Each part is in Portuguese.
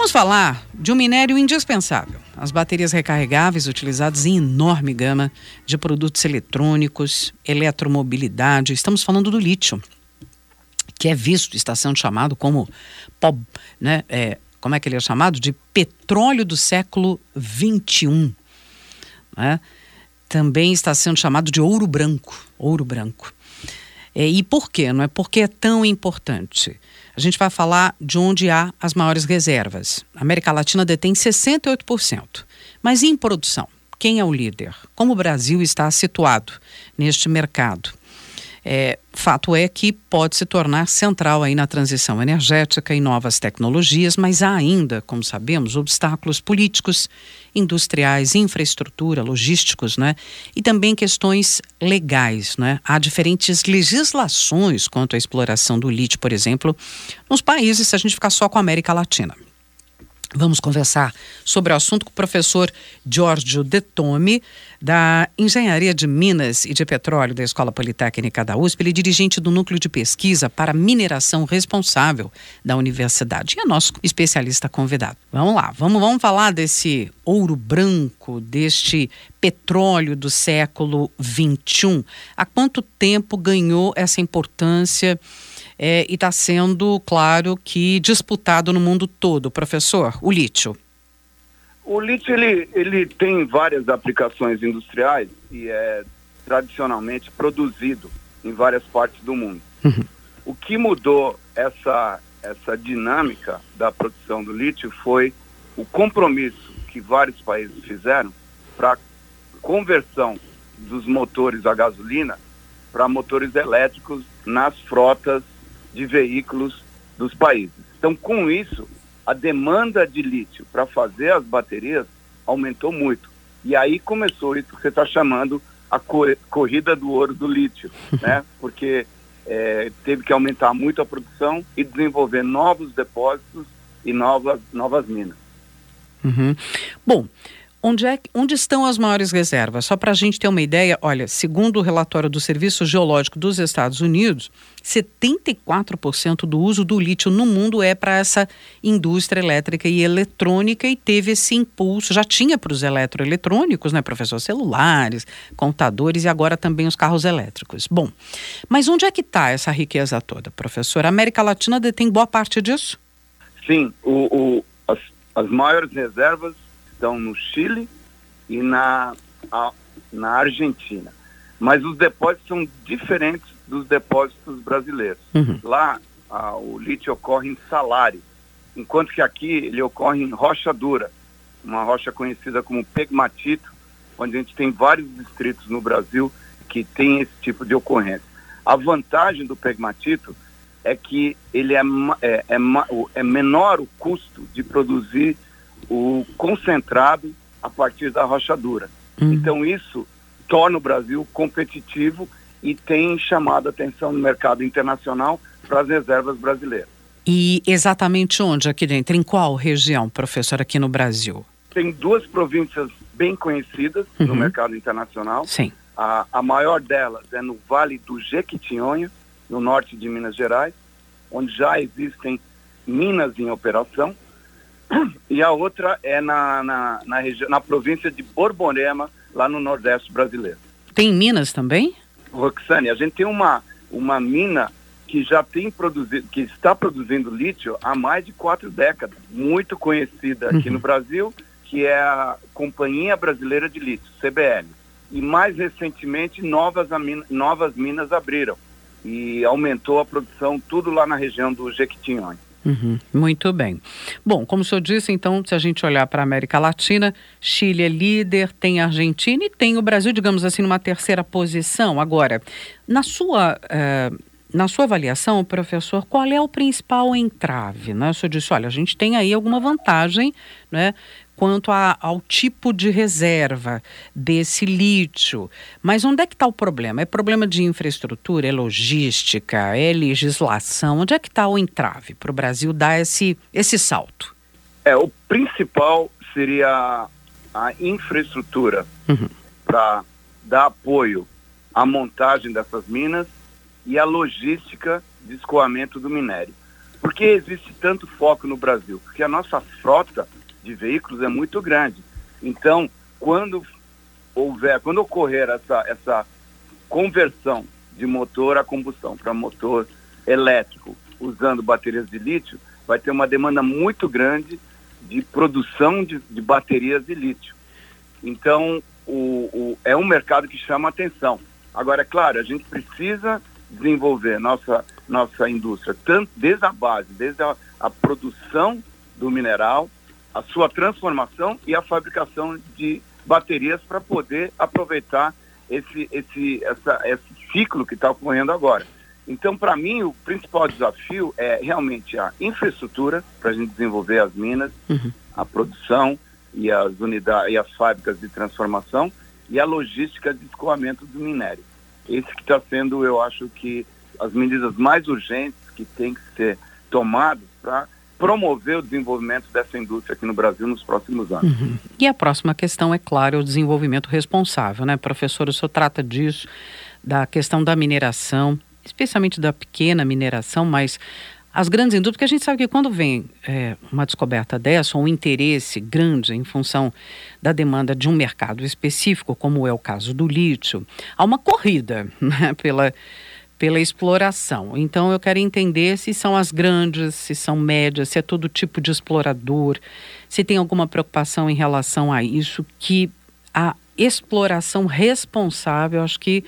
Vamos falar de um minério indispensável. As baterias recarregáveis utilizadas em enorme gama de produtos eletrônicos, eletromobilidade. Estamos falando do lítio, que é visto, está sendo chamado como, como é que ele é chamado? De petróleo do século XXI. Né? Também está sendo chamado de ouro branco. Ouro branco. E por quê? Não é porque é tão importante. A gente vai falar de onde há as maiores reservas. A América Latina detém 68%. Mas em produção, quem é o líder? Como o Brasil está situado neste mercado? Fato é que pode se tornar central aí na transição energética e novas tecnologias, mas há ainda, como sabemos, obstáculos políticos, industriais, infraestrutura, logísticos, né? E também questões legais, né? Há diferentes legislações quanto à exploração do lítio, por exemplo, nos países, se a gente ficar só com a América Latina. Vamos conversar sobre o assunto com o professor Giorgio Detome, da Engenharia de Minas e de Petróleo da Escola Politécnica da USP. Ele é dirigente do Núcleo de Pesquisa para Mineração Responsável da Universidade. E é nosso especialista convidado. Vamos lá, vamos falar desse ouro branco, deste petróleo do século XXI. Há quanto tempo ganhou essa importância? E está sendo, claro, que disputado no mundo todo, professor, o lítio. O lítio, ele tem várias aplicações industriais e é tradicionalmente produzido em várias partes do mundo. Uhum. O que mudou essa dinâmica da produção do lítio foi o compromisso que vários países fizeram para conversão dos motores a gasolina para motores elétricos nas frotas de veículos dos países. Então, com isso, a demanda de lítio para fazer as baterias aumentou muito. E aí começou isso que você está chamando a corrida do ouro do lítio, né? Porque teve que aumentar muito a produção e desenvolver novos depósitos e novas minas. Uhum. Bom, onde estão as maiores reservas? Só para a gente ter uma ideia, olha, segundo o relatório do Serviço Geológico dos Estados Unidos, 74% do uso do lítio no mundo é para essa indústria elétrica e eletrônica e teve esse impulso, já tinha para os eletroeletrônicos, né, professor? Celulares, computadores e agora também os carros elétricos. Bom, mas onde é que está essa riqueza toda, professor? A América Latina detém boa parte disso? Sim, as maiores reservas estão no Chile e na Argentina. Mas os depósitos são diferentes dos depósitos brasileiros. Uhum. Lá, o lítio ocorre em salário, enquanto que aqui ele ocorre em rocha dura, uma rocha conhecida como pegmatito, onde a gente tem vários distritos no Brasil que tem esse tipo de ocorrência. A vantagem do pegmatito é que ele é menor o custo de produzir o concentrado a partir da rocha dura. Então isso torna o Brasil competitivo e tem chamado a atenção no mercado internacional para as reservas brasileiras. E exatamente onde aqui dentro? Em qual região, professor, aqui no Brasil? Tem duas províncias bem conhecidas no mercado internacional. Sim. A maior delas é no Vale do Jequitinhonha, no norte de Minas Gerais, onde já existem minas em operação. E a outra é na província de Borborema, lá no Nordeste brasileiro. Tem Minas também? Roxane, a gente tem uma mina que já tem produzido, que está produzindo lítio há mais de 4 décadas, muito conhecida aqui no Brasil, que é a Companhia Brasileira de Lítio, CBL. E mais recentemente novas minas abriram e aumentou a produção tudo lá na região do Jequitinhonha. Muito bem. Bom, como o senhor disse, então, se a gente olhar para a América Latina, Chile é líder, tem a Argentina e tem o Brasil, digamos assim, numa terceira posição. Agora, na sua avaliação, professor, qual é o principal entrave? Né? O senhor disse, olha, a gente tem aí alguma vantagem, né, quanto ao tipo de reserva desse lítio. Mas onde é que está o problema? É problema de infraestrutura, é logística, é legislação? Onde é que está o entrave para o Brasil dar esse salto? O principal seria a infraestrutura para dar apoio à montagem dessas minas e à logística de escoamento do minério. Por que existe tanto foco no Brasil? Porque a nossa frota de veículos é muito grande. Então, quando ocorrer essa conversão de motor a combustão para motor elétrico usando baterias de lítio, vai ter uma demanda muito grande de produção de baterias de lítio. Então, é um mercado que chama atenção. Agora, é claro, a gente precisa desenvolver nossa indústria, tanto desde a base, desde a produção do mineral, a sua transformação e a fabricação de baterias para poder aproveitar esse ciclo que está ocorrendo agora. Então, para mim, o principal desafio é realmente a infraestrutura para a gente desenvolver as minas, a produção e as unidades e as fábricas de transformação e a logística de escoamento do minério. Esse que está sendo, eu acho que, as medidas mais urgentes que têm que ser tomadas para promover o desenvolvimento dessa indústria aqui no Brasil nos próximos anos. E a próxima questão, é claro, é o desenvolvimento responsável, né, professor? O senhor trata disso, da questão da mineração, especialmente da pequena mineração, mas as grandes indústrias, porque a gente sabe que quando vem uma descoberta dessa, ou um interesse grande em função da demanda de um mercado específico, como é o caso do lítio, há uma corrida, né, pela exploração. Então eu quero entender se são as grandes, se são médias, se é todo tipo de explorador, se tem alguma preocupação em relação a isso, que a exploração responsável, acho que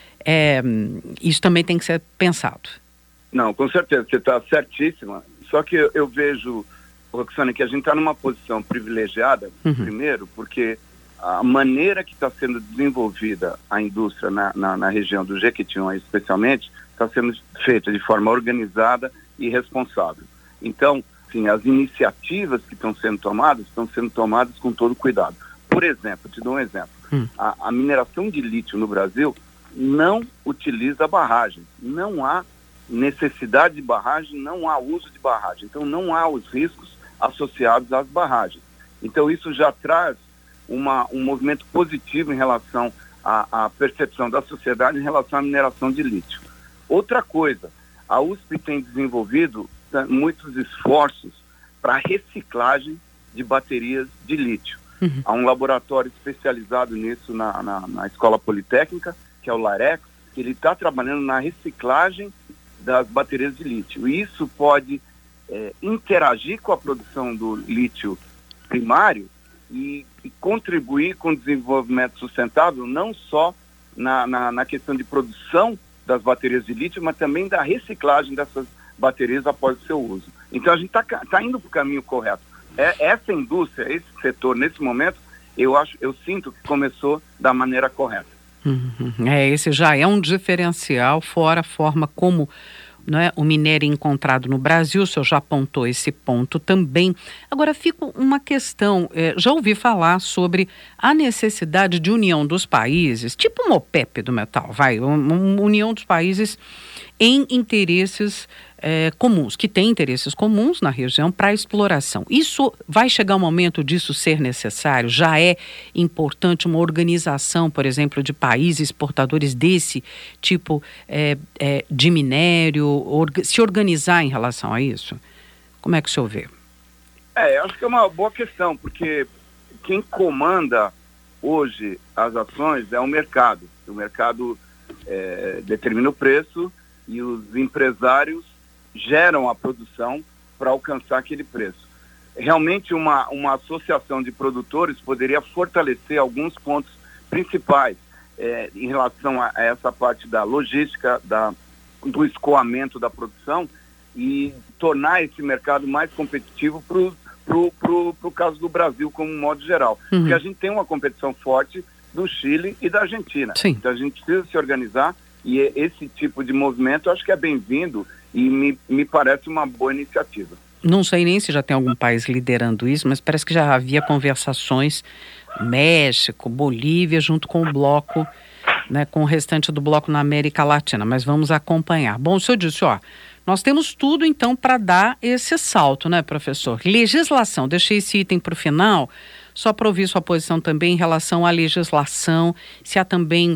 isso também tem que ser pensado. Não, com certeza, você está certíssima. Só que eu vejo, Roxane, que a gente está numa posição privilegiada, primeiro, porque a maneira que está sendo desenvolvida a indústria na região do Jequitinhonha, especialmente, está sendo feita de forma organizada e responsável. Então, sim, as iniciativas que estão sendo tomadas com todo cuidado. Por exemplo, te dou um exemplo. A mineração de lítio no Brasil não utiliza barragem. Não há necessidade de barragem, não há uso de barragem. Então, não há os riscos associados às barragens. Então, isso já traz um movimento positivo em relação à percepção da sociedade em relação à mineração de lítio. Outra coisa, a USP tem desenvolvido muitos esforços para reciclagem de baterias de lítio. Há um laboratório especializado nisso na Escola Politécnica, que é o LAREX, que ele está trabalhando na reciclagem das baterias de lítio. E isso pode interagir com a produção do lítio primário e contribuir com o desenvolvimento sustentável, não só na questão de produção das baterias de lítio, mas também da reciclagem dessas baterias após o seu uso. Então a gente está indo para o caminho correto. Essa indústria, esse setor, nesse momento, eu sinto que começou da maneira correta. Esse já é um diferencial, fora a forma como, né, o minério encontrado no Brasil. O senhor já apontou esse ponto também. Agora fica uma questão, já ouvi falar sobre a necessidade de união dos países, tipo uma OPEP do metal, uma união dos países em interesses comuns, que têm interesses comuns na região para a exploração. Isso vai chegar o momento disso ser necessário? Já é importante uma organização, por exemplo, de países exportadores desse tipo de minério, se organizar em relação a isso? Como é que o senhor vê? Acho que é uma boa questão, porque quem comanda hoje as ações é o mercado. O mercado determina o preço e os empresários geram a produção para alcançar aquele preço. Realmente uma associação de produtores poderia fortalecer alguns pontos principais em relação a essa parte da logística, do escoamento da produção e tornar esse mercado mais competitivo pro caso do Brasil como um modo geral. Porque a gente tem uma competição forte do Chile e da Argentina. Sim. Então a gente precisa se organizar e esse tipo de movimento eu acho que é bem-vindo e me parece uma boa iniciativa. Não sei nem se já tem algum país liderando isso, mas parece que já havia conversações, México, Bolívia, junto com o bloco, né, com o restante do bloco na América Latina, mas vamos acompanhar. Bom, o senhor disse, nós temos tudo então para dar esse salto, né, professor? Legislação, deixei esse item para o final, só para ouvir sua posição também em relação à legislação, se há também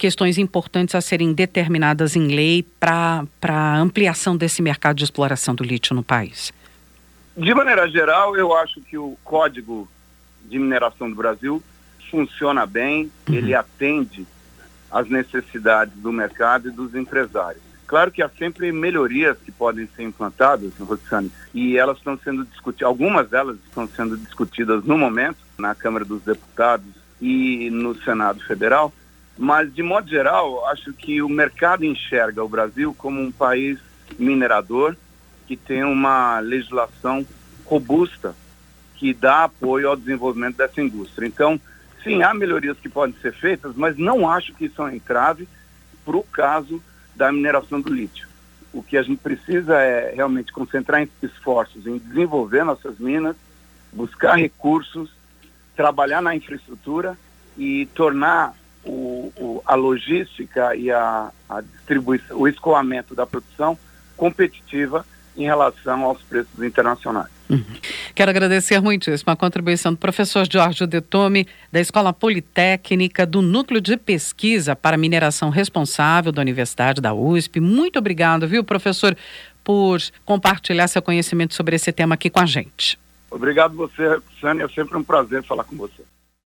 questões importantes a serem determinadas em lei para a ampliação desse mercado de exploração do lítio no país? De maneira geral, eu acho que o Código de Mineração do Brasil funciona bem, ele atende às necessidades do mercado e dos empresários. Claro que há sempre melhorias que podem ser implantadas, Roxane, e elas estão sendo discutidas, algumas delas estão sendo discutidas no momento, na Câmara dos Deputados e no Senado Federal, mas, de modo geral, acho que o mercado enxerga o Brasil como um país minerador que tem uma legislação robusta que dá apoio ao desenvolvimento dessa indústria. Então, sim, há melhorias que podem ser feitas, mas não acho que isso é um entrave para o caso da mineração do lítio. O que a gente precisa é realmente concentrar esforços em desenvolver nossas minas, buscar recursos, trabalhar na infraestrutura e tornar a logística e a distribuição, o escoamento da produção competitiva em relação aos preços internacionais. Quero agradecer muitíssimo a contribuição do professor Jorge Detome, da Escola Politécnica, do Núcleo de Pesquisa para Mineração Responsável da Universidade da USP. Muito obrigado, viu, professor, por compartilhar seu conhecimento sobre esse tema aqui com a gente. Obrigado você, Sânia. É sempre um prazer falar com você.